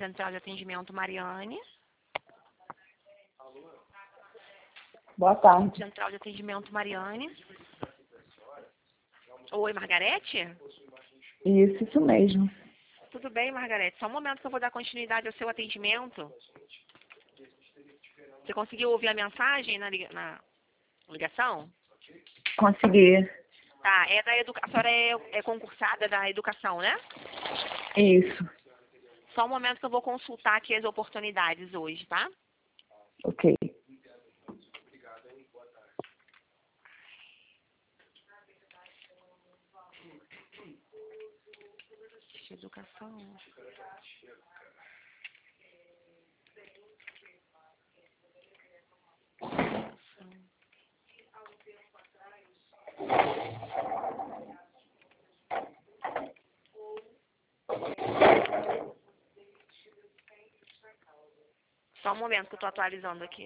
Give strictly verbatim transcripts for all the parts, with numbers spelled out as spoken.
Central de Atendimento Mariane. Boa tarde. Central de Atendimento Mariane. Oi, Margarete? Isso, isso mesmo. Tudo bem, Margarete? Só um momento que eu vou dar continuidade ao seu atendimento. Você conseguiu ouvir a mensagem na, liga... na ligação? Consegui. Tá, é da educa... a senhora é, é concursada da educação, né? Isso. Só um momento que eu vou consultar aqui as oportunidades hoje, tá? Ok. Educação. Só um momento que eu tô atualizando aqui.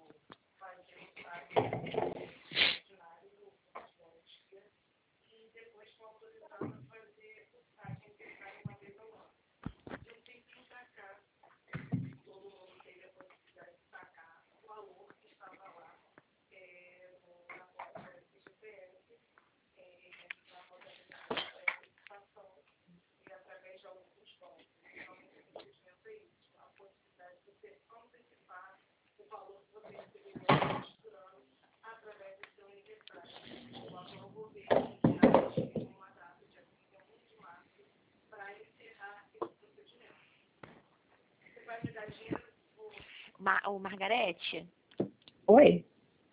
Ma Ô, Margarete? Oi?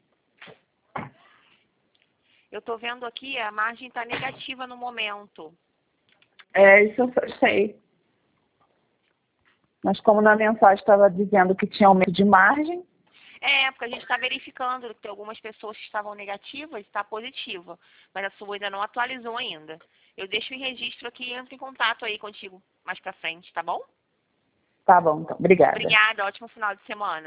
Eu tô vendo aqui, a margem tá negativa no momento. É, isso eu sei. Mas como na mensagem estava dizendo que tinha aumento de margem. É, porque a gente está verificando que tem algumas pessoas que estavam negativas, está positiva. Mas a sua ainda não atualizou ainda. Eu deixo em registro aqui e entro em contato aí contigo mais pra frente, tá bom? Tá bom, então. Obrigada. Obrigada, ótimo final de semana.